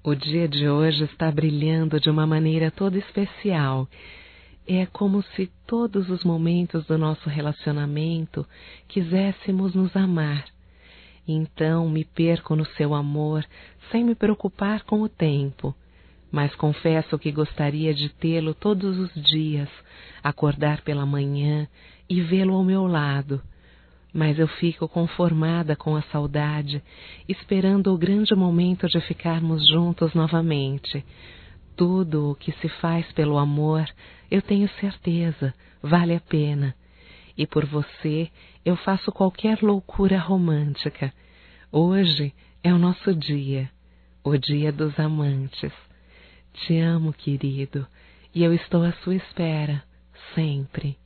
O dia de hoje está brilhando de uma maneira toda especial. É como se todos os momentos do nosso relacionamento quiséssemos nos amar. Então me perco no seu amor sem me preocupar com o tempo. Mas confesso que gostaria de tê-lo todos os dias, acordar pela manhã e vê-lo ao meu lado. Mas eu fico conformada com a saudade, esperando o grande momento de ficarmos juntos novamente. Tudo o que se faz pelo amor, eu tenho certeza, vale a pena. E por você, eu faço qualquer loucura romântica. Hoje é o nosso dia, o dia dos amantes. Te amo, querido, e eu estou à sua espera, sempre.